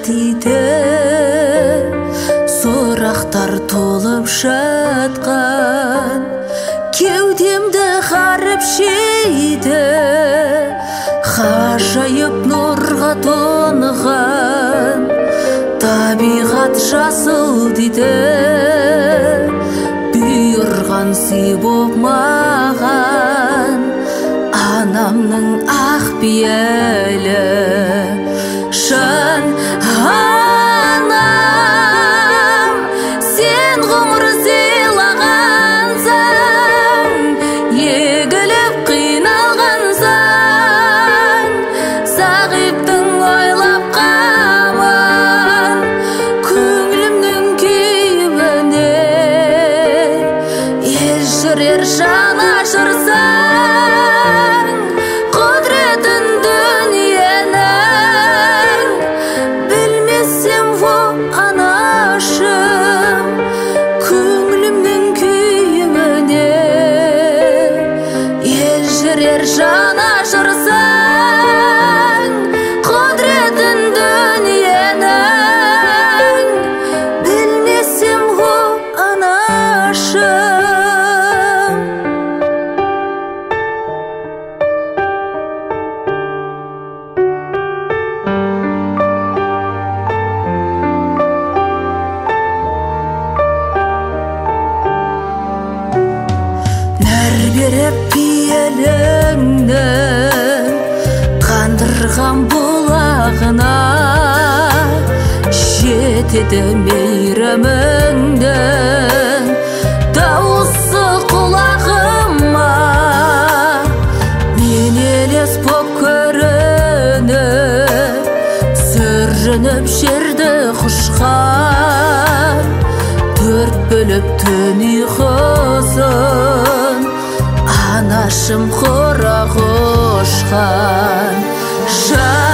дейді, сұрақтар толып жатқан, кеудемді қарып жейді, ғажайып нұрға тоңған табиғат жасыл дейді, бұйырған сый боп маған анамның ақ пиәлі. Шын анам, сен ғұмыр сыйлағансың, егіліп қиналғансың, зағиптың ойлап қамын, көңілімнің күйбіне ел жүрер жан ашырсың, құдіретін дүниенің білмесем во анашым, көңілімнің күйбіне ел жүрер жан ашырсың, құдіретін дүниенің білмесем во анашым. Нәр беріп пиеліңнің қандырған бұлағына, жетеді мейіріміңнің дауысы құлағыма. Мен елес боп көрініп, сүрініп жерді құшқан, төрт бөліп түн ұйқысын анашым құра құшқан.